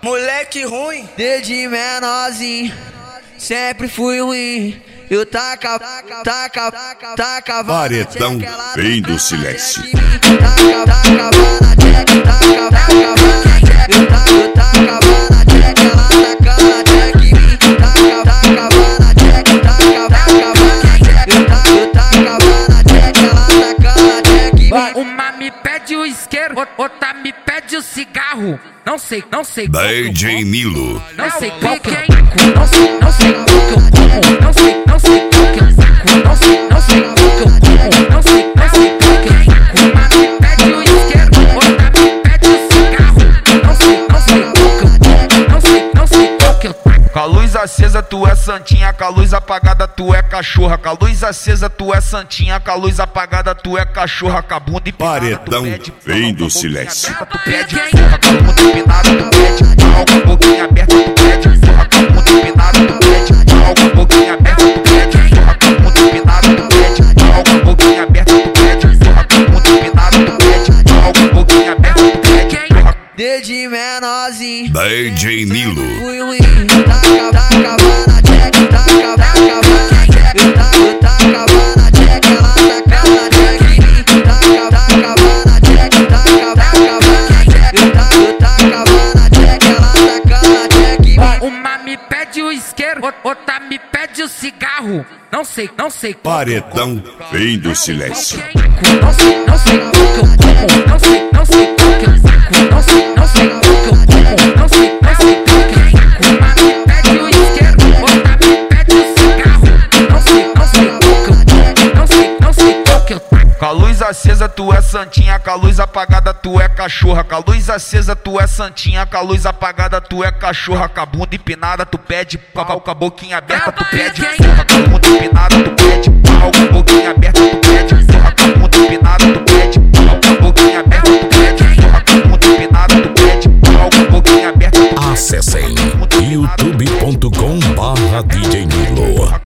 Moleque ruim, Desde menorzinho, sempre fui ruim. Eu tacava Paredão vem do silêncio. Tacava na check, tacava na check. Eu tacava na check, ela taca na check em mim. Tacava na check, tacava na check. Eu tacava na check, ela taca na check em mim. Uma me pede o isqueiro, outra me pede o cigarro. Não sei DJ Milo. não sei qual que é, não sei qual que eu como, não sei qual que eu saco, não sei qual que eu como, não sei qual que é. Uma me pede o isqueiro, outra me pede o cigarro. Não sei qual que eu como, não sei qual que eu saco. Com a luz acesa tu é santinha, com a luz apagada tu é cachorra. Com a luz acesa tu é santinha, com a luz apagada tu é cachorra. Com a bunda empinada Paredão tu pede vem do pau, com a boquinha silêncio. aberta tu pede porra. Com a bunda empinada tu pede pau, com a boquinha aberta tu pede porra. Com a bunda empinada tu pede pau, com a boquinha aberta tu pede porra. Com a bunda empinada tu pede pau, com a boquinha aberta tu pede porra. Com a bunda empinada tu pede pau, com a boquinha aberta tu pede porra. Desde menorzinho, DJ Milo. fui ruim. Tacava na check, tacava na check. Eu tacava na check, ela taca na check em mim. Tacava na check, tacava na check. Eu tacava na check, ela taca na check em mim. Uma me pede o isqueiro, outra me pede o cigarro. Não sei qual que Paredão vem do silêncio. é, não sei qual que eu como, não sei qual que eu saco, não sei qual que eu como, não sei qual que é. Uma me pede o isqueiro, outra me pede o cigarro. Não sei qual que eu como, não sei qual que eu saco. Com a luz acesa tu é santinha, com a luz apagada tu é cachorra. Com a luz acesa tu é santinha, com a luz apagada tu é cachorra. Com a bunda empinada tu pede pau, com a boquinha aberta tu pede porra. Com a bunda empinada tu pede pau, com a boquinha aberta tu pede porra. Com a bunda empinada tu pede pau, com a boquinha aberta tu pede porra. Com a bunda empinada tu pede pau, com a boquinha aberta tu pede. Acessem youtube.com/DJ